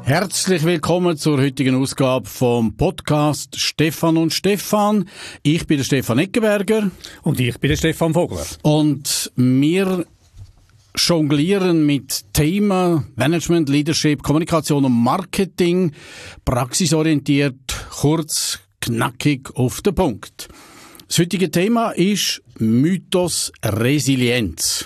Herzlich willkommen zur heutigen Ausgabe vom Podcast Stefan und Stefan. Ich bin der Stefan Eckenberger. Und ich bin der Stefan Vogler. Und wir jonglieren mit Themen Management, Leadership, Kommunikation und Marketing, praxisorientiert, kurz, knackig auf den Punkt. Das heutige Thema ist Mythos Resilienz.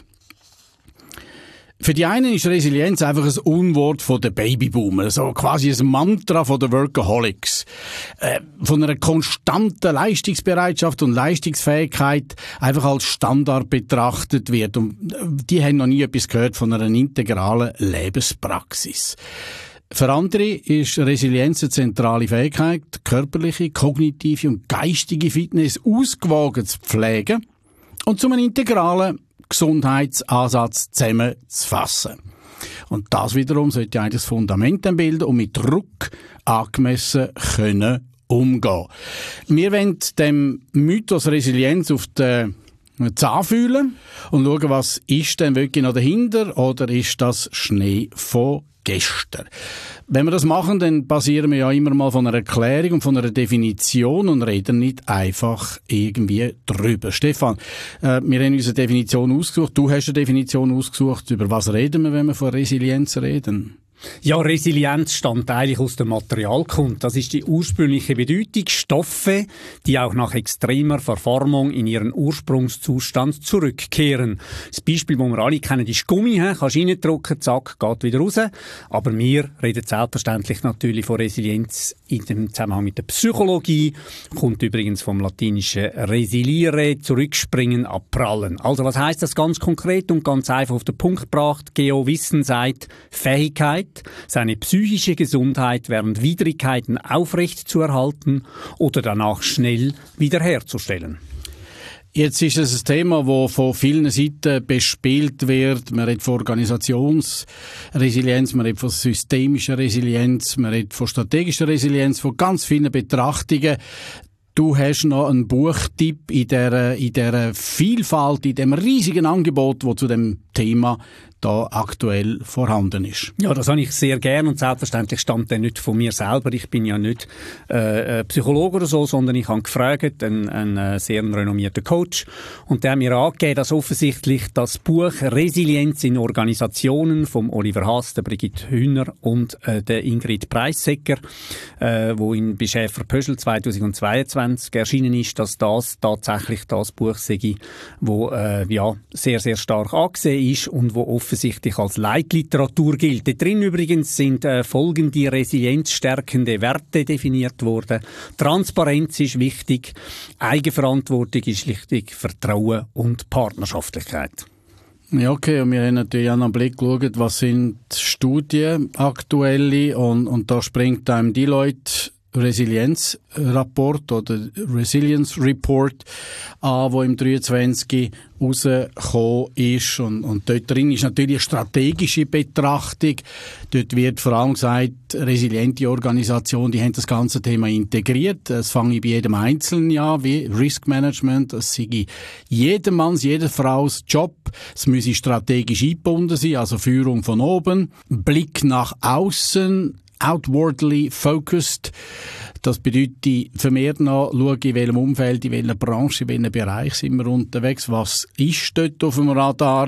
Für die einen ist Resilienz einfach ein Unwort von den Babyboomer, so quasi ein Mantra von den Workaholics. Von einer konstanten Leistungsbereitschaft und Leistungsfähigkeit einfach als Standard betrachtet wird. Und die haben noch nie etwas gehört von einer integralen Lebenspraxis. Für andere ist Resilienz eine zentrale Fähigkeit, körperliche, kognitive und geistige Fitness ausgewogen zu pflegen und zu einem integralen Gesundheitsansatz zusammenzufassen. Und das wiederum sollte eigentlich das Fundament bilden und mit Druck angemessen können umgehen. Wir wollen dem Mythos Resilienz auf den Zahn fühlen und schauen, was ist denn wirklich noch dahinter oder ist das Schnee von gestern. Wenn wir das machen, dann basieren wir ja immer mal von einer Erklärung und von einer Definition und reden nicht einfach irgendwie drüber. Stefan, wir haben uns eine Definition ausgesucht. Du hast eine Definition ausgesucht. Über was reden wir, wenn wir von Resilienz reden? Ja, Resilienz stammt eigentlich aus der Materialkunde. Das ist die ursprüngliche Bedeutung. Stoffe, die auch nach extremer Verformung in ihren Ursprungszustand zurückkehren. Das Beispiel, das wir alle kennen, ist Gummi. Kannst reindrücken, zack, geht wieder raus. Aber wir reden selbstverständlich natürlich von Resilienz in dem Zusammenhang mit der Psychologie. Kommt übrigens vom latinischen resiliere, zurückspringen, abprallen. Also was heisst das ganz konkret und ganz einfach auf den Punkt gebracht? Geo-Wissen sagt Fähigkeit, seine psychische Gesundheit während Widrigkeiten aufrecht zu erhalten oder danach schnell wiederherzustellen. Jetzt ist es ein Thema, das von vielen Seiten bespielt wird. Man redet von Organisationsresilienz, man redet von systemischer Resilienz, man redet von strategischer Resilienz, von ganz vielen Betrachtungen. Du hast noch einen Buchtipp in dieser Vielfalt, in dem riesigen Angebot, das zu dem Thema da aktuell vorhanden ist. Ja, das habe ich sehr gern und selbstverständlich stammt der nicht von mir selber. Ich bin ja nicht Psychologe oder so, sondern ich habe gefragt, einen sehr renommierten Coach, und der hat mir angegeben, dass offensichtlich das Buch Resilienz in Organisationen vom Oliver Haas, der Brigitte Hühner und der Ingrid Preissecker, wo in Schäfer Pöschel 2022 erschienen ist, dass das tatsächlich das Buch sei, wo sehr, sehr stark angesehen ist und wo offensichtlich als Leitliteratur gilt. Da drin übrigens sind folgende resilienzstärkende Werte definiert worden. Transparenz ist wichtig, Eigenverantwortung ist wichtig, Vertrauen und Partnerschaftlichkeit. Ja, okay. Und wir haben natürlich auch noch einen Blick geschaut, was sind Studien aktuelle, und da springt einem Deloitte Resilienzrapport oder Resilience Report an, wo im 23 rausgekommen ist. Und dort drin ist natürlich eine strategische Betrachtung. Dort wird vor allem gesagt, resiliente Organisationen, die haben das ganze Thema integriert. Das fange ich bei jedem Einzelnen an, wie Risk Management. Das sei jedem Manns, jeder Frau's Job. Es müsse strategisch eingebunden sein, also Führung von oben. Blick nach außen, outwardly focused. Das bedeutet vermehrt noch, schauen, in welchem Umfeld, in welcher Branche, in welchem Bereich sind wir unterwegs, was ist dort auf dem Radar.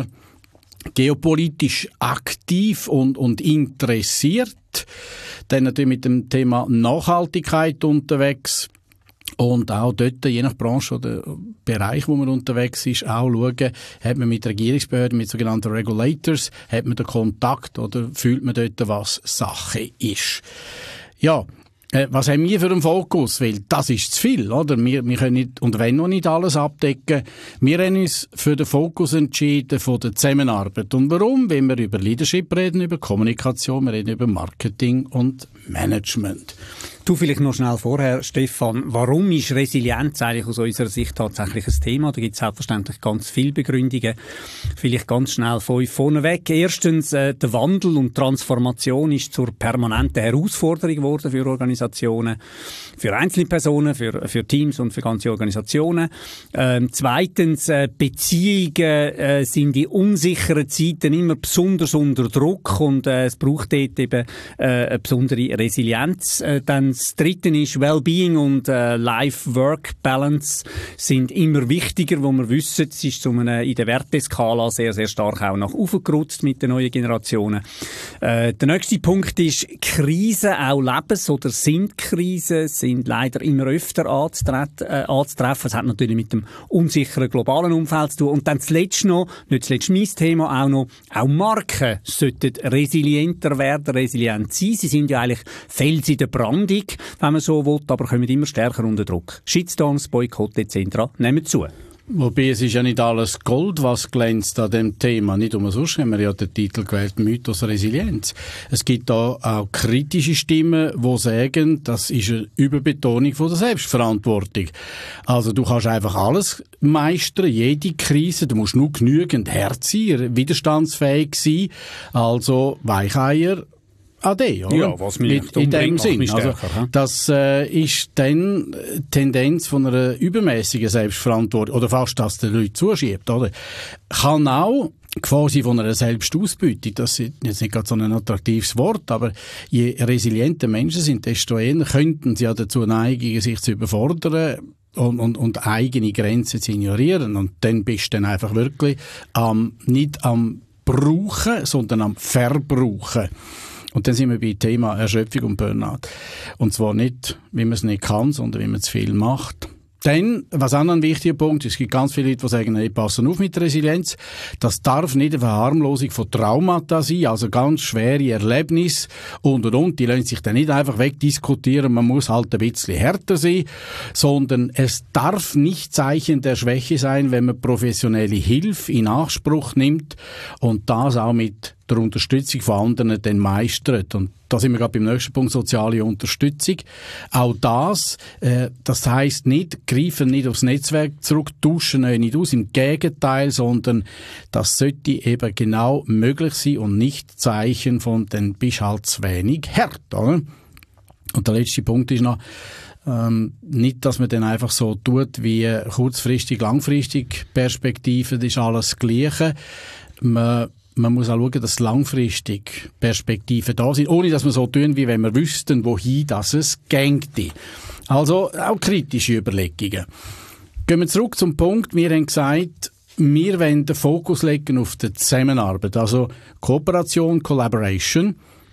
Geopolitisch aktiv und interessiert. Dann natürlich mit dem Thema Nachhaltigkeit unterwegs. Und auch dort, je nach Branche oder Bereich, wo man unterwegs ist, auch schauen, hat man mit Regierungsbehörden, mit sogenannten Regulators, hat man den Kontakt oder fühlt man dort, was Sache ist. Ja, was haben wir für einen Fokus? Weil das ist zu viel, oder? Wir können nicht und wollen noch nicht alles abdecken. Wir haben uns für den Fokus entschieden von der Zusammenarbeit. Und warum? Wenn wir über Leadership reden, über Kommunikation, wir reden über Marketing und Management. Du, vielleicht noch schnell vorher, Stefan, warum ist Resilienz eigentlich aus unserer Sicht tatsächlich ein Thema? Da gibt es selbstverständlich ganz viele Begründungen. Vielleicht ganz schnell vorneweg. Erstens, der Wandel und Transformation ist zur permanenten Herausforderung geworden für Organisationen, für einzelne Personen, für Teams und für ganze Organisationen. Zweitens, Beziehungen sind in unsicheren Zeiten immer besonders unter Druck und es braucht dort eben eine besondere Resilienz. Dann das Dritte ist, Wellbeing und Life-Work-Balance sind immer wichtiger, wo wir wissen, es ist in der Werteskala sehr, sehr stark auch nach oben gerutscht mit den neuen Generationen. Der nächste Punkt ist, Krisen, auch Lebens- oder sind Krisen, sind leider immer öfter anzutreffen. Es hat natürlich mit dem unsicheren globalen Umfeld zu tun. Und dann zuletzt noch, nicht zuletzt mein Thema, auch Marken sollten resilienter werden, resilient sein. Sie sind ja eigentlich Fels in der Brandung, wenn man so will, aber kommen immer stärker unter Druck. Shitstorms, Boykott etc. nehmen zu. Wobei, es ist ja nicht alles Gold, was glänzt an dem Thema. Nicht umsonst haben wir ja den Titel gewählt, Mythos Resilienz. Es gibt da auch kritische Stimmen, die sagen, das ist eine Überbetonung von der Selbstverantwortung. Also du kannst einfach alles meistern, jede Krise. Du musst nur genügend Herz sein, widerstandsfähig sein. Also Weicheier, Ade, oder? Ja, was mich nicht in dem Sinn. Also, das ist dann Tendenz von einer übermäßigen Selbstverantwortung, oder fast, dass der Leute zuschiebt, oder? Kann auch quasi von einer Selbstausbeutung, das ist jetzt nicht gerade so ein attraktives Wort, aber je resilienter Menschen sind, desto eher könnten sie ja dazu neigen, sich zu überfordern und eigene Grenzen zu ignorieren. Und dann bist du dann einfach wirklich nicht am Brauchen, sondern am Verbrauchen. Und dann sind wir bei Thema Erschöpfung und Burnout. Und zwar nicht, wie man es nicht kann, sondern wie man zu viel macht. Dann, was auch noch ein wichtiger Punkt ist, es gibt ganz viele Leute, die sagen, hey, passen auf mit der Resilienz. Das darf nicht eine Verharmlosung von Traumata sein, also ganz schwere Erlebnisse und. Die lassen sich dann nicht einfach wegdiskutieren, man muss halt ein bisschen härter sein, sondern es darf nicht Zeichen der Schwäche sein, wenn man professionelle Hilfe in Anspruch nimmt und das auch mit der Unterstützung von anderen dann meistert. Und da sind wir gerade beim nächsten Punkt, soziale Unterstützung. Auch das heisst nicht, greifen nicht aufs Netzwerk zurück, tauschen euch nicht aus, im Gegenteil, sondern das sollte eben genau möglich sein und nicht Zeichen von, dann bist halt zu wenig hart, oder? Und der letzte Punkt ist noch, nicht, dass man dann einfach so tut, wie kurzfristig, langfristig Perspektiven, das ist alles das Gleiche. Man muss auch schauen, dass langfristig Perspektiven da sind, ohne dass wir so tun, wie wenn wir wüssten, wohin das es gängte. Also auch kritische Überlegungen. Gehen wir zurück zum Punkt, wir haben gesagt, wir wollen den Fokus legen auf die Zusammenarbeit, also Kooperation, Collaboration.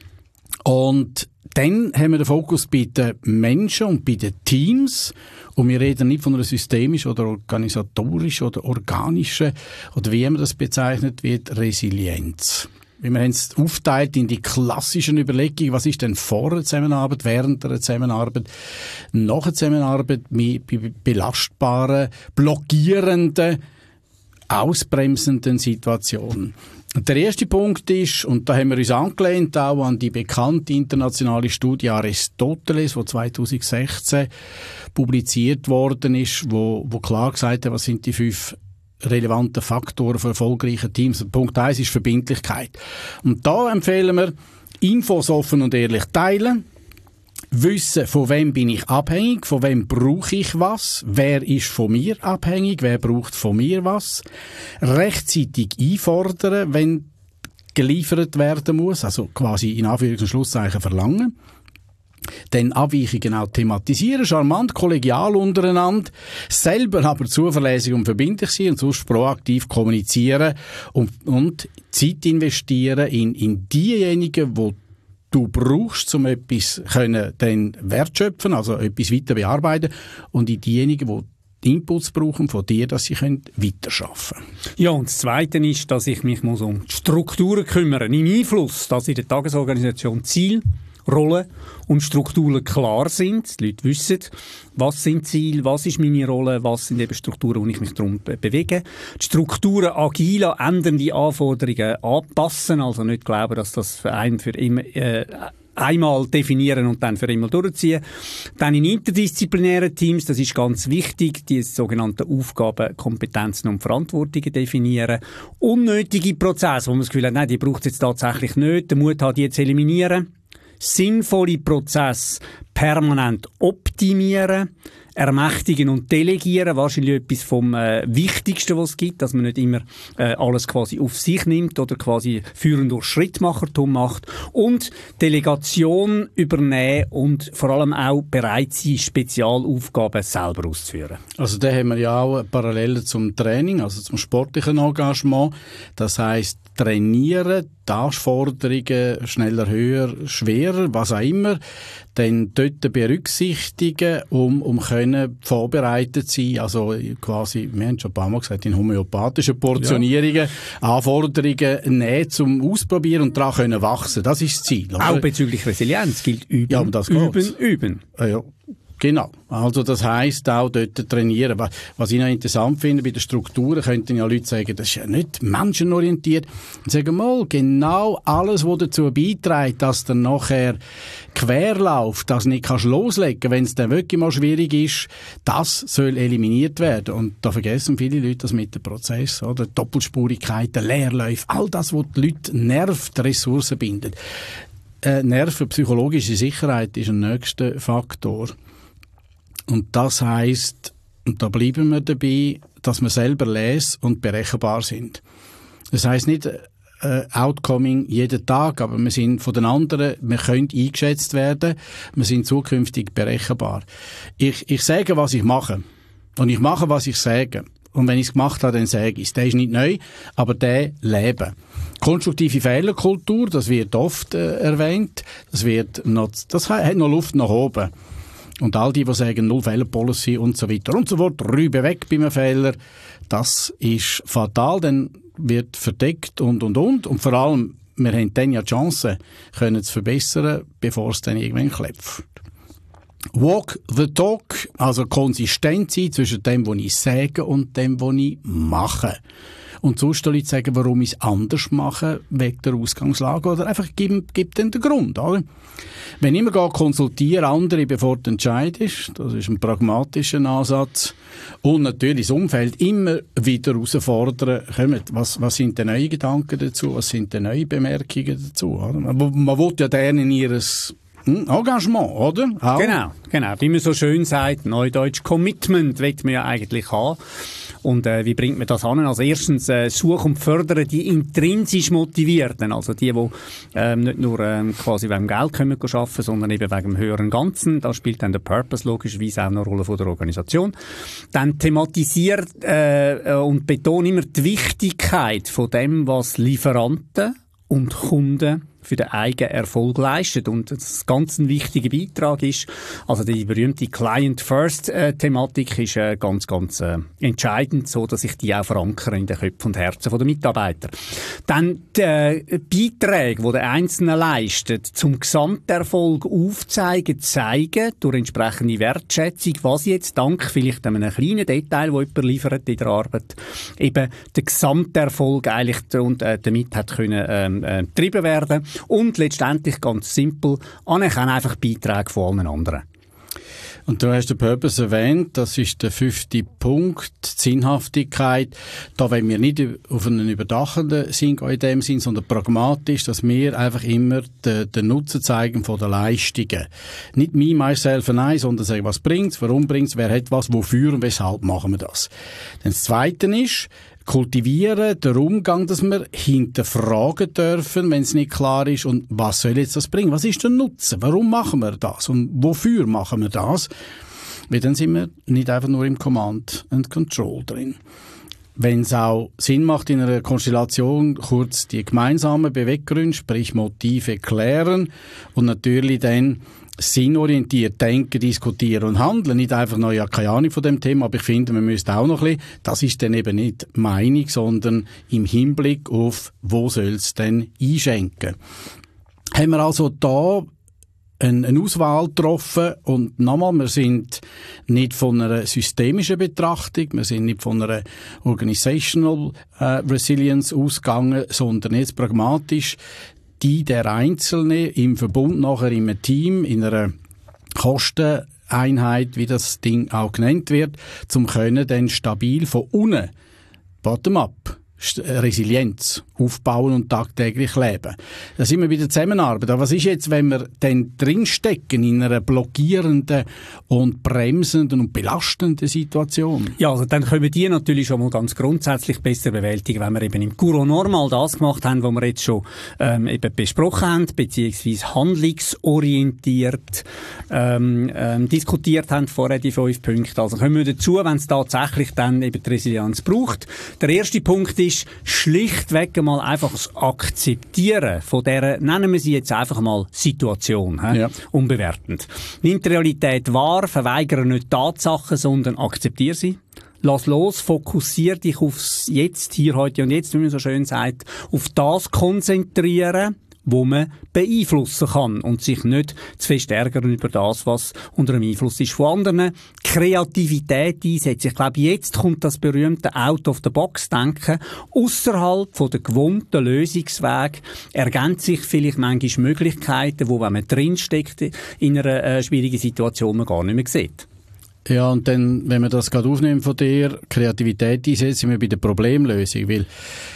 Und dann haben wir den Fokus bei den Menschen und bei den Teams. Und wir reden nicht von einer systemischen oder organisatorischen oder organischen, oder wie man das bezeichnet wird, Resilienz. Wir haben es aufteilt in die klassischen Überlegungen, was ist denn vor der Zusammenarbeit, während der Zusammenarbeit, nach der Zusammenarbeit mit belastbaren, blockierenden, ausbremsenden Situationen. Und der erste Punkt ist, und da haben wir uns angelehnt auch an die bekannte internationale Studie Aristoteles, die 2016 publiziert worden ist, wo klar gesagt hat, was sind die 5 relevanten Faktoren für erfolgreiche Teams. Punkt 1 ist Verbindlichkeit. Und da empfehlen wir, Infos offen und ehrlich teilen, wissen, von wem bin ich abhängig, von wem brauche ich was, wer ist von mir abhängig, wer braucht von mir was, rechtzeitig einfordern, wenn geliefert werden muss, also quasi in Anführungs- und Schlusszeichen verlangen. Dann Abweichungen auch thematisieren, charmant, kollegial untereinander, selber aber zuverlässig und verbindlich sein und sonst proaktiv kommunizieren und Zeit investieren in diejenigen, die du brauchst, um etwas dann wertschöpfen, also etwas weiter bearbeiten, und in diejenigen, die Inputs brauchen von dir, dass sie weiterarbeiten können. Ja, und das Zweite ist, dass ich mich um die Strukturen kümmere, im Einfluss, dass in der Tagesorganisation Ziel, Rollen und Strukturen klar sind. Die Leute wissen, was sind Ziele, was ist meine Rolle, was sind eben Strukturen, wo ich mich darum bewege. Die Strukturen agil an ändernde Anforderungen anpassen, also nicht glauben, dass das für einen für immer einmal definieren und dann für immer durchziehen. Dann in interdisziplinären Teams, das ist ganz wichtig, die sogenannten Aufgaben, Kompetenzen und Verantwortungen definieren. Unnötige Prozesse, wo man das Gefühl hat, nein, die braucht es jetzt tatsächlich nicht, den Mut hat, die zu eliminieren. Sinnvolle Prozesse permanent optimieren, ermächtigen und delegieren, wahrscheinlich etwas vom Wichtigsten, was es gibt, dass man nicht immer alles quasi auf sich nimmt oder quasi führend durch Schrittmachertum macht und Delegation übernehmen und vor allem auch bereit sein, Spezialaufgaben selber auszuführen. Also da haben wir ja auch Parallelen zum Training, also zum sportlichen Engagement. Das heisst, trainieren, die Anforderungen schneller, höher, schwerer, was auch immer, dann dort berücksichtigen, um können vorbereitet zu sein. Also quasi, wir haben schon ein paar Mal gesagt, in homöopathischen Portionierungen, Anforderungen nehmen zum Ausprobieren und daran können wachsen. Das ist das Ziel. Oder? Auch bezüglich Resilienz gilt üben, ja, das üben. Ja. Genau. Also das heisst auch dort trainieren. Was ich noch interessant finde, bei den Strukturen könnten ja Leute sagen, das ist ja nicht menschenorientiert. Und sagen mal, genau alles, was dazu beiträgt, dass dann nachher quer läuft, dass du nicht loslegen kannst, wenn es dann wirklich mal schwierig ist, das soll eliminiert werden. Und da vergessen viele Leute das mit dem Prozess, oder? Doppelspurigkeiten, Leerläufe, all das, was die Leute nervt, Ressourcen bindet. Nerven, psychologische Sicherheit ist ein nächster Faktor. Und das heisst, und da bleiben wir dabei, dass wir selber les- und berechenbar sind. Das heisst nicht outcoming jeden Tag, aber wir sind von den anderen, wir können eingeschätzt werden, wir sind zukünftig berechenbar. Ich sage, was ich mache. Und ich mache, was ich sage. Und wenn ich es gemacht habe, dann sage ich es. Der ist nicht neu, aber der leben. Konstruktive Fehlerkultur, das wird oft erwähnt, das hat noch Luft nach oben. Und all die sagen, Null-Fehler-Policy und so weiter und so fort, Rübe weg bei einem Fehler, das ist fatal, dann wird verdeckt und. Und vor allem, wir haben dann ja die Chance, können es verbessern, bevor es dann irgendwann klopft. Walk the talk, also konsistent sein zwischen dem, was ich sage und dem, was ich mache. Und sonst Leute sagen, warum ich es anders mache, wegen der Ausgangslage, oder einfach gibt dann den Grund, oder? Wenn ich immer konsultiere andere, bevor du entscheidest, das ist ein pragmatischer Ansatz, und natürlich das Umfeld immer wieder herausfordern, was sind die neuen Gedanken dazu, was sind die neuen Bemerkungen dazu, oder? Man will ja dann in ihres Engagement, oder? Auch. Genau. Wie man so schön sagt, Neudeutsch Commitment will man ja eigentlich haben. Und wie bringt man das an? Also erstens suchen und fördern die intrinsisch Motivierten, also die nicht nur quasi wegen Geld können arbeiten, sondern eben wegen dem höheren Ganzen. Da spielt dann der Purpose logischerweise auch eine Rolle von der Organisation. Dann thematisiert und betont immer die Wichtigkeit von dem, was Lieferanten und Kunden für den eigenen Erfolg leistet. Und das ganz ein wichtiger Beitrag ist, also die berühmte Client-First-Thematik ist ganz entscheidend, so dass ich die auch verankere in den Köpfen und Herzen der Mitarbeiter. Dann die Beiträge, die der Einzelne leistet, zum Gesamterfolg aufzeigen, zeigen, durch entsprechende Wertschätzung, was jetzt dank vielleicht einem kleinen Detail, das jemand liefert in der Arbeit, eben der Gesamterfolg eigentlich und damit hat können getrieben werden. Und letztendlich ganz simpel, anerkennen einfach Beiträge von allen anderen. Und du hast den Purpose erwähnt, das ist der 5. Punkt, die Sinnhaftigkeit. Da wollen wir nicht auf einen überdachenden Sinn gehen in dem Sinn, sondern pragmatisch, dass wir einfach immer den Nutzen zeigen von den Leistungen. Nicht me, myself and I, sondern sagen, was bringt's, warum bringt's, wer hat was, wofür und weshalb machen wir das. Dann das Zweite ist, kultivieren, der Umgang, dass wir hinterfragen dürfen, wenn es nicht klar ist, und was soll jetzt das bringen? Was ist der Nutzen? Warum machen wir das? Und wofür machen wir das? Weil dann sind wir nicht einfach nur im Command and Control drin. Wenn es auch Sinn macht, in einer Konstellation kurz die gemeinsamen Beweggründe, sprich Motive klären und natürlich dann sinnorientiert denken, diskutieren und handeln. Nicht einfach noch, ja, keine Ahnung von dem Thema, aber ich finde, man müsste auch noch ein bisschen, das ist dann eben nicht Meinung, sondern im Hinblick auf, wo soll es denn einschenken. Haben wir also da eine Auswahl getroffen und nochmal, wir sind nicht von einer systemischen Betrachtung, wir sind nicht von einer Organizational Resilience ausgegangen, sondern jetzt pragmatisch die der Einzelne im Verbund nachher in einem Team, in einer Kosteneinheit, wie das Ding auch genannt wird, zum können dann stabil von unten, bottom-up, Resilienz aufbauen und tagtäglich leben. Da sind wir bei der Zusammenarbeit. Aber was ist jetzt, wenn wir dann drinstecken in einer blockierenden und bremsenden und belastenden Situation? Ja, also dann können wir die natürlich schon mal ganz grundsätzlich besser bewältigen, wenn wir eben im Cours normal das gemacht haben, was wir jetzt schon eben besprochen haben, beziehungsweise handlungsorientiert diskutiert haben vorher die 5 Punkte. Also kommen wir dazu, wenn es tatsächlich dann eben die Resilienz braucht. Der erste Punkt ist schlichtweg mal einfach das Akzeptieren von dieser, nennen wir sie jetzt einfach mal Situation, ja. Unbewertend. Nimm die Realität wahr, verweigere nicht Tatsachen, sondern akzeptiere sie. Lass los, fokussiere dich aufs Jetzt, hier, heute und jetzt, wie man so schön sagt, auf das konzentrieren, wo man beeinflussen kann und sich nicht zu fest ärgern über das, was unter dem Einfluss ist von anderen. Kreativität einsetzen. Ich glaube, jetzt kommt das berühmte Out-of-the-Box-Denken. Ausserhalb von der gewohnten Lösungsweg ergänzen sich vielleicht manchmal Möglichkeiten, wo, wenn man drinsteckt in einer schwierigen Situation, man gar nicht mehr sieht. Ja, und dann, wenn wir das gerade aufnehmen von dir, Kreativität einsetzen, sind wir bei der Problemlösung, weil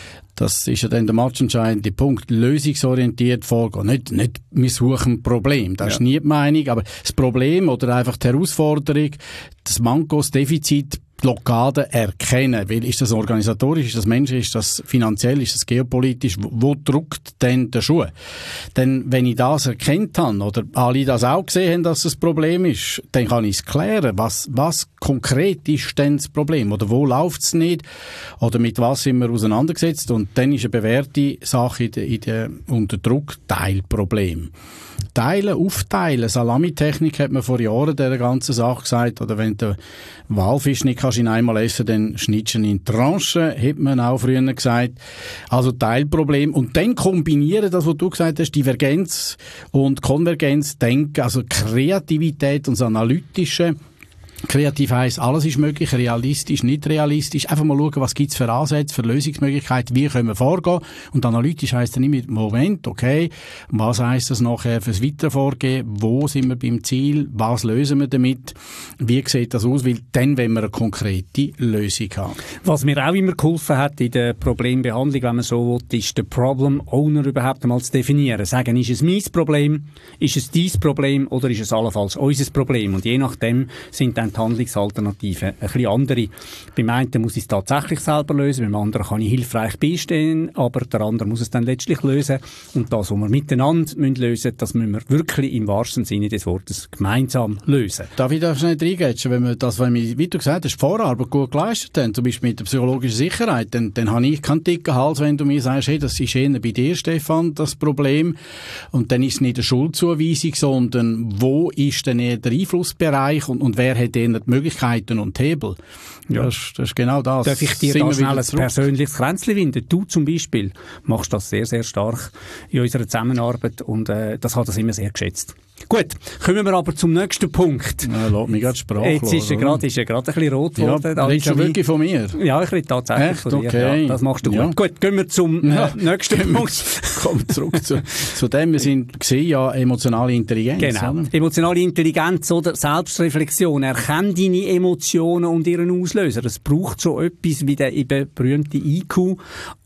das ist ja dann der matchentscheidende Punkt. Lösungsorientiert vorgehen. Nicht, wir suchen ein Problem. Das ist nie die Meinung. Aber das Problem oder einfach die Herausforderung, das Manko, das Defizit, Blockade erkennen. Weil ist das organisatorisch, ist das menschlich, ist das finanziell, ist das geopolitisch? Wo drückt denn der Schuh? Denn wenn ich das erkannt habe oder alle das auch gesehen haben, dass das Problem ist, dann kann ich es klären. Was konkret ist denn das Problem? Oder wo läuft es nicht? Oder mit was sind wir auseinandergesetzt? Und dann ist eine bewährte Sache unter Druck Teilproblem. Teilen, aufteilen. Salamitechnik hat man vor Jahren dieser ganzen Sache gesagt. Oder wenn der Walfisch nicht kannst ihn einmal essen, dann schneidest du ihn in Tranchen, hat man auch früher gesagt. Also Teilproblem. Und dann kombinieren, das, was du gesagt hast, Divergenz und Konvergenz, Denken, also Kreativität und das Analytische. Kreativ heisst, alles ist möglich, realistisch, nicht realistisch. Einfach mal schauen, was gibt's für Ansätze, für Lösungsmöglichkeiten, wie können wir vorgehen. Und analytisch heisst dann immer, Moment, okay, was heisst das nachher fürs weitere Vorgehen? Wo sind wir beim Ziel? Was lösen wir damit? Wie sieht das aus? Weil dann, wenn wir eine konkrete Lösung haben. Was mir auch immer geholfen hat in der Problembehandlung, wenn man so will, ist der Problem Owner überhaupt einmal zu definieren. Sagen, ist es mein Problem, ist es dein Problem oder ist es allenfalls unser Problem? Und je nachdem sind dann die Handlungsalternativen ein bisschen andere. Beim einen muss ich es tatsächlich selber lösen, beim anderen kann ich hilfreich beistehen, aber der andere muss es dann letztlich lösen. Und das, was wir miteinander lösen müssen, das müssen wir wirklich im wahrsten Sinne des Wortes gemeinsam lösen. Darf ich da schnell reingehen? Wenn wir, wie du gesagt hast, Vorarbeit gut geleistet haben, zum Beispiel mit der psychologischen Sicherheit, dann habe ich keinen dicken Hals, wenn du mir sagst, hey, das ist eher bei dir, Stefan, das Problem. Und dann ist es nicht eine Schuldzuweisung, sondern wo ist denn eher der Einflussbereich und wer hat die Möglichkeiten und Hebel. Ja. Das ist genau das. Darf ich dir da schnell ein persönliches Kränzchen winden? Du zum Beispiel machst das sehr, sehr stark in unserer Zusammenarbeit und das hat das immer sehr geschätzt. Gut, kommen wir aber zum nächsten Punkt. Ja, lass mich gerade sprachlos. Jetzt ist er gerade ein bisschen rot geworden. Ja, redest du wirklich von mir? Ja, ich rede tatsächlich Echt? von dir. Okay. Ja, das machst du gut. Ja. Gut, gehen wir zum nächsten Punkt. Kommen wir zurück zu dem. Wir sind gesehen, ja, emotionale Intelligenz. Genau. Oder? Emotionale Intelligenz oder Selbstreflexion. Erkenn deine Emotionen und ihren Auslöser. Es braucht so etwas wie der eben berühmte IQ.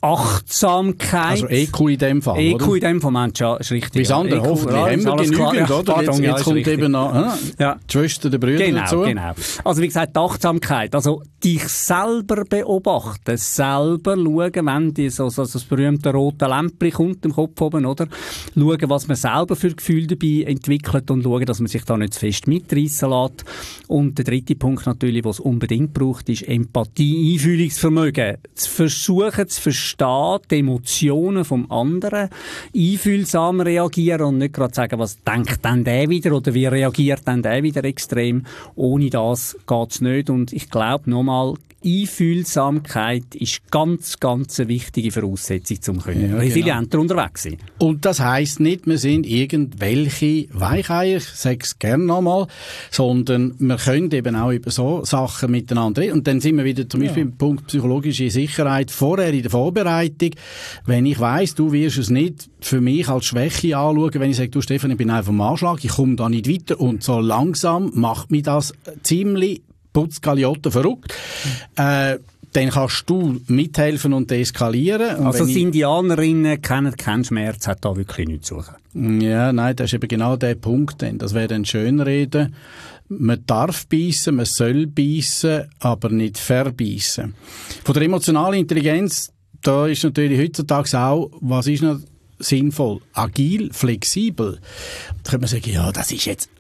Achtsamkeit. Also EQ in dem Fall, EQ oder? in dem Fall, Mensch, ja, ist richtig. Bis andere EQ, hoffentlich haben wir genügend, oder? Pardon, jetzt kommt richtig. eben noch die Schwester, der Brüder dazu. Genau. Also wie gesagt, die Achtsamkeit. Also dich selber beobachten, selber schauen, wenn das berühmte rote Lämpchen kommt im Kopf oben, oder? Schauen, was man selber für Gefühle dabei entwickelt und schauen, dass man sich da nicht zu fest mitreissen lässt. Und der dritte Punkt natürlich, was es unbedingt braucht, ist Empathie, Einfühlungsvermögen. Zu versuchen zu verstehen, die Emotionen vom anderen, einfühlsam reagieren und nicht gerade sagen, was denkt dann der wieder oder wie reagiert dann der wieder extrem. Ohne das geht's nicht. Und ich glaube, nochmal, nochmal, Einfühlsamkeit ist ganz, ganz eine wichtige Voraussetzung, um resilienter unterwegs zu sein. Und das heisst nicht, wir sind irgendwelche Weicheier, ich sage es gerne nochmal, sondern wir können eben auch über so Sachen miteinander reden. Und dann sind wir wieder zum Beispiel im Punkt psychologische Sicherheit vorher in der Vorbereitung. Wenn ich weiss, du wirst es nicht für mich als Schwäche anschauen, wenn ich sage, du Stefan, ich bin einfach am Anschlag, ich komme da nicht weiter und so langsam macht mich das ziemlich Putzgalioten verrückt. Dann kannst du mithelfen und deeskalieren. Und also die Indianerinnen kennen keinen Schmerz, hat da wirklich nichts zu suchen. Ja, nein, das ist eben genau der Punkt. Das wäre dann Schönreden. Man darf beißen, man soll beißen, aber nicht verbeißen. Von der emotionalen Intelligenz, da ist natürlich heutzutage auch, was ist noch sinnvoll? Agil, flexibel. Da könnte man sagen, ja, das ist jetzt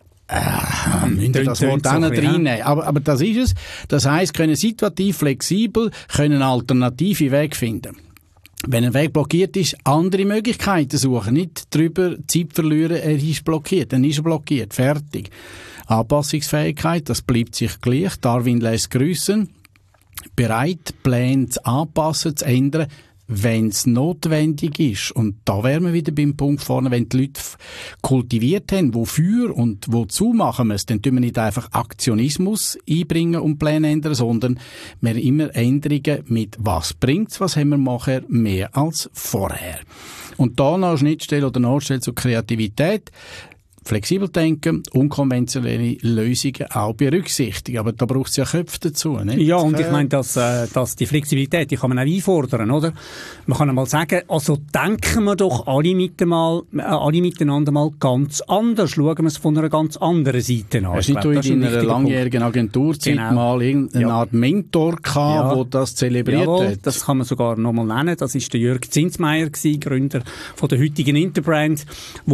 müssen das Wort auch nicht reinnehmen. Aber das ist es. Das heisst, können situativ flexibel, können alternative Wege finden. Wenn ein Weg blockiert ist, andere Möglichkeiten suchen. Nicht drüber Zeit verlieren, er ist blockiert. Dann ist er blockiert. Fertig. Anpassungsfähigkeit, das bleibt sich gleich. Darwin lässt grüßen. Bereit, Pläne zu anpassen, zu ändern, wenn es notwendig ist. Und da wären wir wieder beim Punkt vorne, wenn die Leute kultiviert haben, wofür und wozu machen wir es, dann tun wir nicht einfach Aktionismus einbringen und Pläne ändern, sondern wir immer Änderungen mit was bringt's, was haben wir nachher mehr als vorher. Und da noch Schnittstelle oder Notstelle zur Kreativität. Flexibel denken, unkonventionelle Lösungen auch berücksichtigen. Aber da braucht es ja Köpfe dazu, nicht? Ja, und ich meine, dass die Flexibilität, die kann man auch einfordern, oder? Man kann einmal sagen, also denken wir doch alle miteinander mal ganz anders. Schauen wir es von einer ganz anderen Seite an. Hast du nicht in einer langjährigen Agenturzeit mal irgendeine Art Mentor gehabt, der das zelebriert hat? Das kann man sogar noch mal nennen. Das ist der Jörg Zinsmeier gewesen, Gründer von der heutigen Interbrand,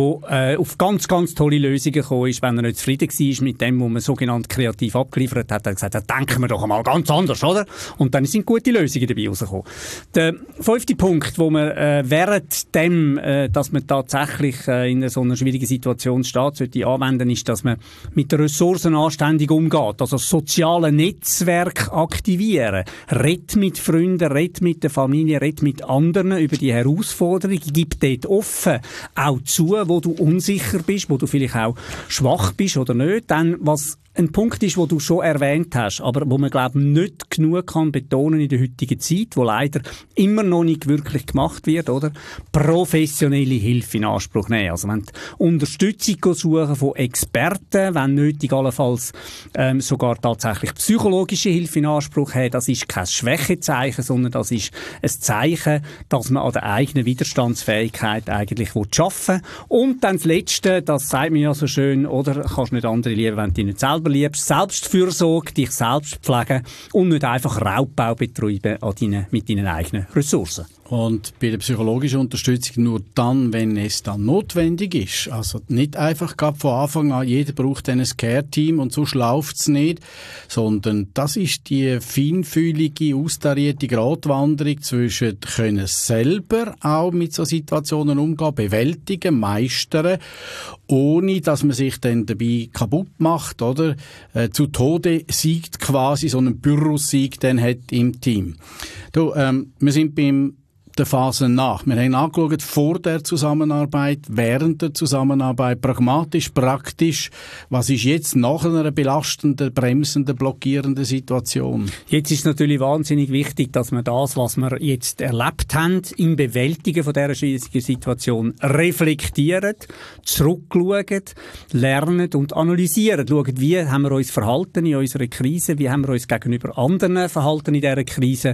der auf ganz, ganz tolle Lösungen gekommen ist, wenn er nicht zufrieden war mit dem, was man sogenannt kreativ abgeliefert hat. Er hat gesagt, da denken wir doch einmal ganz anders, oder? Und dann sind gute Lösungen dabei rausgekommen. Der 5. Punkt, wo man während dem, dass man tatsächlich in so einer schwierigen Situation steht, sollte anwenden, ist, dass man mit den Ressourcen anständig umgeht. Also soziale Netzwerke aktivieren. Red mit Freunden, red mit der Familie, red mit anderen über die Herausforderungen. Gib dort offen auch zu, wo du unsicher bist, wo du vielleicht auch schwach bist oder nicht. Dann, was ein Punkt ist, wo du schon erwähnt hast, aber wo man, glaube ich, nicht genug kann betonen in der heutigen Zeit, wo leider immer noch nicht wirklich gemacht wird, oder? Professionelle Hilfe in Anspruch nehmen. Also wenn Unterstützung suchen von Experten, wenn nötig allenfalls sogar tatsächlich psychologische Hilfe in Anspruch haben, das ist kein Schwächezeichen, sondern das ist ein Zeichen, dass man an der eigenen Widerstandsfähigkeit eigentlich arbeiten will. Und dann das Letzte, das sagt mir ja so schön, oder? Kannst nicht andere lieben, wenn du dich nicht selber liebst. Selbstfürsorge, dich selbst pflegen und nicht einfach Raubbau betreiben mit deinen eigenen Ressourcen. Und bei der psychologischen Unterstützung nur dann, wenn es dann notwendig ist. Also nicht einfach gerade von Anfang an, jeder braucht ein Care-Team und sonst läuft's nicht, sondern das ist die feinfühlige, austarierte Gratwanderung zwischen können selber auch mit so Situationen umgehen, bewältigen, meistern, ohne dass man sich dann dabei kaputt macht, oder? Zu Tode siegt quasi, so einen Pyrrhus-Sieg dann hat im Team. Du, wir sind beim der Phase nach. Wir haben angeschaut, vor der Zusammenarbeit, während der Zusammenarbeit, pragmatisch, praktisch. Was ist jetzt nach einer belastenden, bremsenden, blockierenden Situation? Jetzt ist es natürlich wahnsinnig wichtig, dass wir das, was wir jetzt erlebt haben, im Bewältigen von dieser schwierigen Situation reflektieren, zurückschauen, lernen und analysieren. Schauen, wie haben wir uns verhalten in unserer Krise, wie haben wir uns gegenüber anderen verhalten in dieser Krise,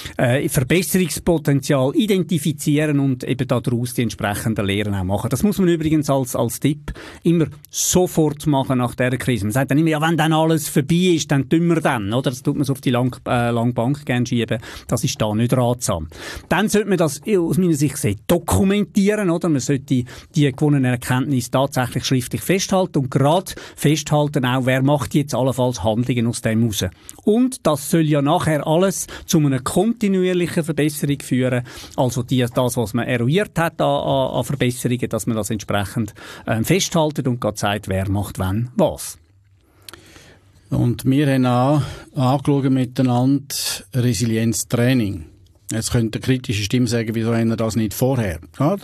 Verbesserungspotenzial identifizieren und eben daraus die entsprechenden Lehren auch machen. Das muss man übrigens als Tipp immer sofort machen nach dieser Krise. Man sagt dann immer, ja, wenn dann alles vorbei ist, dann tun wir dann, oder? Das tut man so auf die lange Bank gerne schieben. Das ist da nicht ratsam. Dann sollte man das aus meiner Sicht dokumentieren, oder? Man sollte die gewonnenen Erkenntnisse tatsächlich schriftlich festhalten und gerade festhalten auch, wer macht jetzt allenfalls Handlungen aus dem raus. Und das soll ja nachher alles zu einer kontinuierlichen Verbesserung führen. Also das, was man eruiert hat an Verbesserungen, dass man das entsprechend festhalten und gerade sagt, wer macht wann was. Und wir haben angeschaut miteinander Resilienztraining. Jetzt könnte eine kritische Stimme sagen, wieso haben wir das nicht vorher? Ja,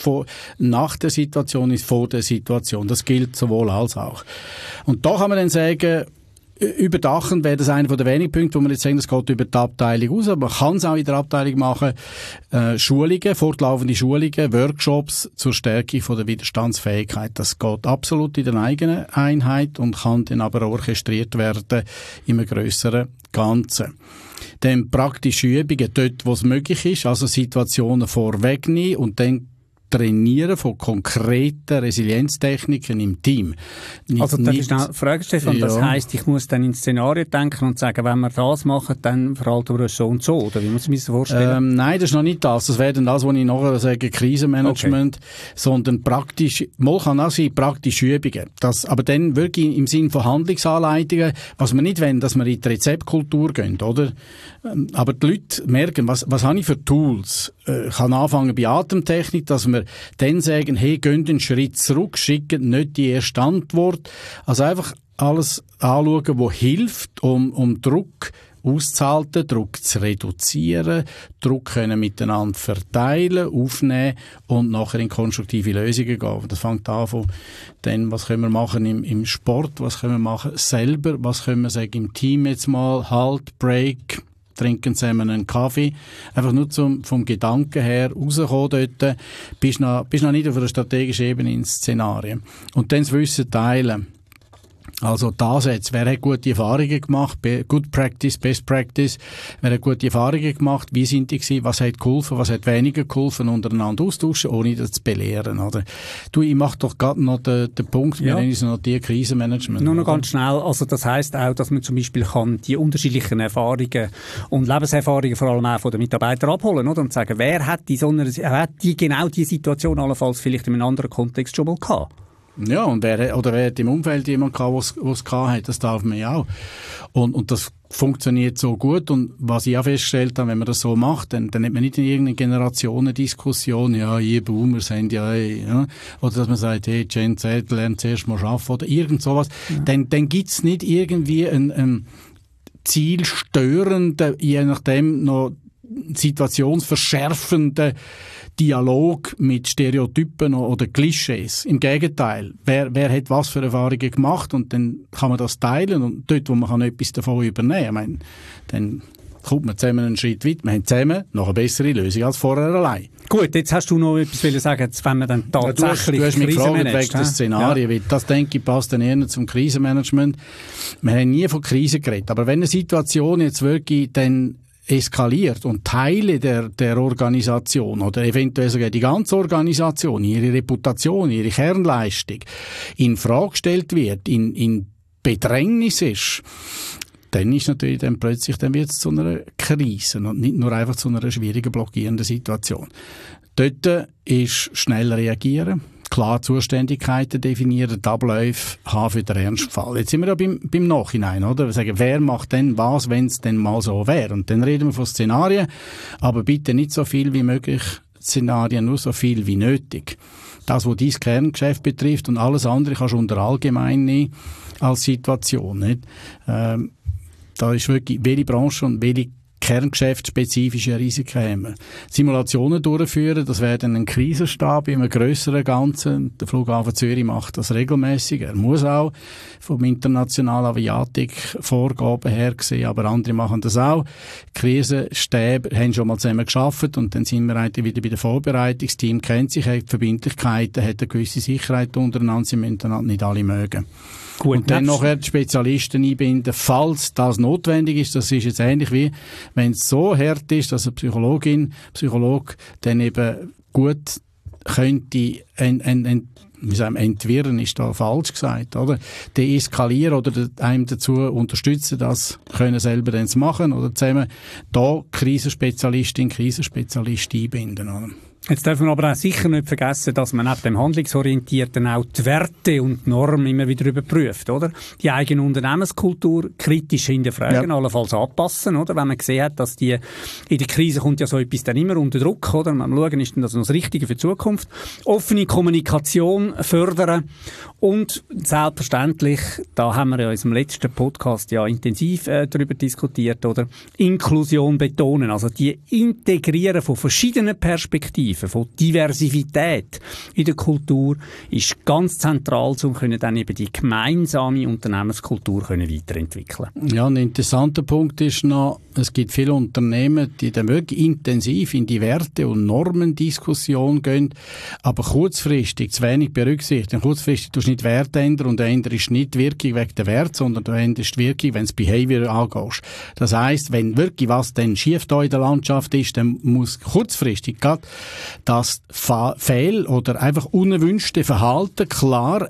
nach der Situation ist vor der Situation. Das gilt sowohl als auch. Und da kann man dann sagen, überdachend wäre das einer der wenigen Punkte, wo man jetzt sagen, das geht über die Abteilung raus, aber man kann es auch in der Abteilung machen, Schulungen, fortlaufende Schulungen, Workshops zur Stärkung von der Widerstandsfähigkeit. Das geht absolut in der eigenen Einheit und kann dann aber orchestriert werden in einem grösseren Ganzen. Dann praktische Übungen dort, wo es möglich ist, also Situationen vorwegnehmen und dann Trainieren von konkreten Resilienztechniken im Team. Also darf ich schnell fragen, Stefan, ja. Das heisst, ich muss dann in Szenarien denken und sagen, wenn wir das machen, dann verhalten wir uns so und so, oder wie muss ich mir das vorstellen? Nein, das ist noch nicht das. Das wäre dann das, was ich nachher sage, Krisenmanagement, okay. Sondern praktisch, mal kann auch sein, praktische Übungen. Das, aber dann wirklich im Sinne von Handlungsanleitungen, was wir nicht wollen, dass wir in die Rezeptkultur gehen, oder? Aber die Leute merken, was habe ich für Tools? Ich kann anfangen bei Atemtechnik, dass wir dann sagen, hey, gehen einen Schritt zurück, schicken nicht die erste Antwort. Also einfach alles anschauen, was hilft, um Druck auszuhalten, Druck zu reduzieren, Druck können miteinander verteilen, aufnehmen und nachher in konstruktive Lösungen gehen. Das fängt an von dann, was können wir machen im Sport, was können wir machen selber, was können wir sagen im Team jetzt mal, Halt, Break, trinken zusammen einen Kaffee. Einfach nur vom Gedanken her rauskommen dort. Bist noch nicht auf einer strategischen Ebene in Szenarien. Und dann das Wissen teilen. Also das jetzt. Wer hat gute Erfahrungen gemacht? Good Practice, Best Practice. Wer hat gute Erfahrungen gemacht? Wie sind die gewesen? Was hat geholfen? Was hat weniger geholfen? Untereinander austauschen, ohne das zu belehren, oder? Du, ich mach doch gerade noch den Punkt, wir nennen es noch die Krisenmanagement. Nur noch ganz schnell. Also das heisst auch, dass man zum Beispiel kann die unterschiedlichen Erfahrungen und Lebenserfahrungen vor allem auch von den Mitarbeitern abholen, oder? Und sagen, wer hat genau die Situation allenfalls vielleicht in einem anderen Kontext schon mal gehabt? Ja, und wer hat im Umfeld jemanden gehabt, der es gehabt hat, das darf man ja auch. Und das funktioniert so gut. Und was ich auch festgestellt habe, wenn man das so macht, dann hat man nicht in irgendeiner Generationendiskussion, ja, ihr Boomers haben ja, oder dass man sagt, hey, Gen Z lernt zuerst mal arbeiten oder irgend sowas. Ja. Dann gibt's nicht irgendwie ein zielstörenden, je nachdem noch situationsverschärfenden Dialog mit Stereotypen oder Klischees. Im Gegenteil, wer hat was für Erfahrungen gemacht und dann kann man das teilen und dort, wo man kann etwas davon übernehmen kann, ich meine, dann kommt man zusammen einen Schritt weit. Wir haben zusammen noch eine bessere Lösung als vorher allein. Gut, jetzt hast du noch etwas sagen, wenn man dann tatsächlich du hast mich gefragt wegen der Szenarien, weil das, denke ich, passt dann eher zum Krisenmanagement. Wir haben nie von Krisen geredet, aber wenn eine Situation jetzt wirklich dann eskaliert und Teile der Organisation oder eventuell sogar die ganze Organisation, ihre Reputation, ihre Kernleistung in Frage gestellt wird, in Bedrängnis ist, dann ist natürlich dann plötzlich wird es zu einer Krise und nicht nur einfach zu einer schwierigen, blockierenden Situation. Dort ist schnell reagieren, klar Zuständigkeiten definieren, die Abläufe haben für den Ernstfall. Jetzt sind wir ja beim Nachhinein, oder? Wir sagen, wer macht denn was, wenn es denn mal so wäre? Und dann reden wir von Szenarien, aber bitte nicht so viel wie möglich Szenarien, nur so viel wie nötig. Das, was dein Kerngeschäft betrifft und alles andere kannst du unter allgemein nehmen als Situation, nicht? Da ist wirklich, welche Branche und welche kerngeschäftsspezifische Risiken haben wir. Simulationen durchführen, das wäre dann ein Krisenstab in einem grösseren Ganzen. Der Flughafen Zürich macht das regelmäßig. Er muss auch vom internationalen Aviatik-Vorgaben her gesehen, aber andere machen das auch. Krisenstäbe haben schon mal zusammen gearbeitet und dann sind wir eigentlich wieder bei der Vorbereitung. Das Team kennt sich, hat Verbindlichkeiten, hat eine gewisse Sicherheit untereinander, sie müssen nicht alle mögen. Gut, und dann nachher die Spezialisten einbinden, falls das notwendig ist. Das ist jetzt ähnlich wie, wenn es so hart ist, dass eine Psychologe dann eben gut könnte entwirren, ist da falsch gesagt, oder? Deeskalieren oder einem dazu unterstützen, das können selber dann machen oder zusammen da Krisenspezialistin, Krisenspezialist einbinden, oder? Jetzt dürfen wir aber auch sicher nicht vergessen, dass man neben dem Handlungsorientierten auch die Werte und Normen immer wieder überprüft, oder? Die eigene Unternehmenskultur kritisch hinterfragen, allenfalls anpassen, oder? Wenn man gesehen hat, dass in der Krise kommt ja so etwas dann immer unter Druck, oder? Man schauen, ist denn das noch das Richtige für die Zukunft? Offene Kommunikation fördern und selbstverständlich, da haben wir ja in unserem letzten Podcast ja intensiv darüber diskutiert, oder? Inklusion betonen, also die Integrieren von verschiedenen Perspektiven, von Diversität in der Kultur ist ganz zentral, um dann eben die gemeinsame Unternehmenskultur weiterentwickeln. Ja, ein interessanter Punkt ist noch, es gibt viele Unternehmen, die dann wirklich intensiv in die Werte- und Normendiskussion gehen, aber kurzfristig zu wenig berücksichtigen. Kurzfristig tust du nicht Werte ändern und änderst nicht die Wirkung wegen der Werte, sondern du änderst die Wirkung, wenn du das Behavior angehst. Das heisst, wenn wirklich was dann schief da in der Landschaft ist, dann muss kurzfristig gerade das Fehl- oder einfach unerwünschte Verhalten klar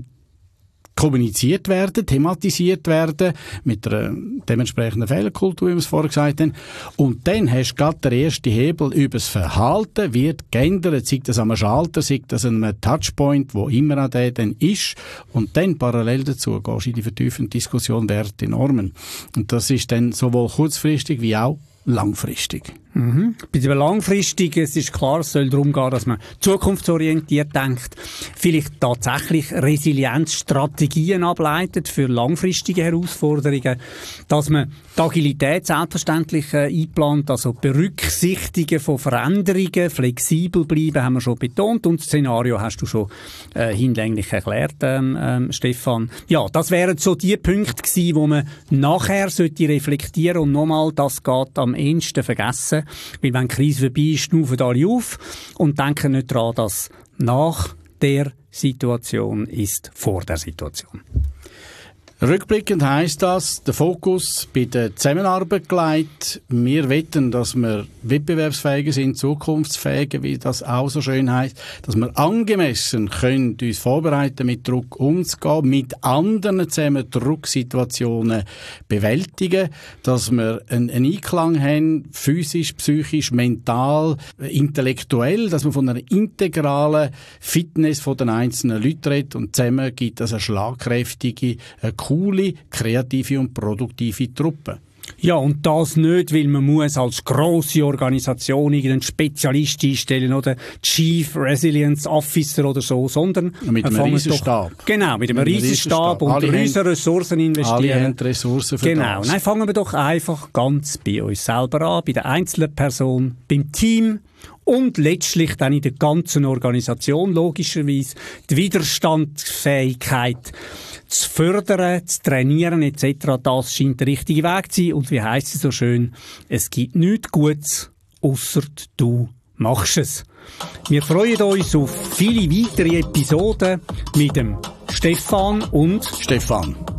kommuniziert werden, thematisiert werden, mit einer dementsprechenden Fehlerkultur, wie wir es vorher gesagt haben. Und dann hast du gerade den ersten Hebel über das Verhalten, wird geändert, sei das am Schalter, sei das an einem Touchpoint, wo immer an der dann ist. Und dann parallel dazu gehst du in die vertiefende Diskussion Werte, Normen. Und das ist dann sowohl kurzfristig wie auch langfristig. Bei dem Langfristigen, es ist klar, es soll darum gehen, dass man zukunftsorientiert denkt, vielleicht tatsächlich Resilienzstrategien ableitet für langfristige Herausforderungen, dass man die Agilität selbstverständlich einplant, also Berücksichtigen von Veränderungen, flexibel bleiben, haben wir schon betont, und das Szenario hast du schon hinlänglich erklärt, Stefan. Ja, das wären so die Punkte gewesen, wo man nachher sollte reflektieren und nochmal, das geht am ehesten vergessen. Weil wenn die Krise vorbei ist, schnaufen alle auf und denken nicht daran, dass nach der Situation ist vor der Situation. Rückblickend heisst das, der Fokus bei der Zusammenarbeit gelegt. Wir wetten, dass wir wettbewerbsfähiger sind, zukunftsfähiger, wie das auch so schön heisst, dass wir angemessen können uns vorbereiten, mit Druck umzugehen, mit anderen zusammen Drucksituationen bewältigen, dass wir einen Einklang haben, physisch, psychisch, mental, intellektuell, dass wir von einer integralen Fitness von den einzelnen Leuten reden und zusammen gibt es eine schlagkräftige, coole, kreative und produktive Truppe. Ja, und das nicht, weil man muss als grosse Organisation irgendeinen Spezialist einstellen oder Chief Resilience Officer oder so, sondern mit einem Riesenstab. Genau, mit einem Riesenstab und riesen Ressourcen investieren. Alle haben Ressourcen für das. Nein, fangen wir doch einfach ganz bei uns selber an, bei der einzelnen Person, beim Team und letztlich dann in der ganzen Organisation logischerweise die Widerstandsfähigkeit zu fördern, zu trainieren etc. Das scheint der richtige Weg zu sein. Und wie heisst es so schön, es gibt nichts Gutes, ausser du machst es. Wir freuen uns auf viele weitere Episoden mit dem Stefan und Stefan.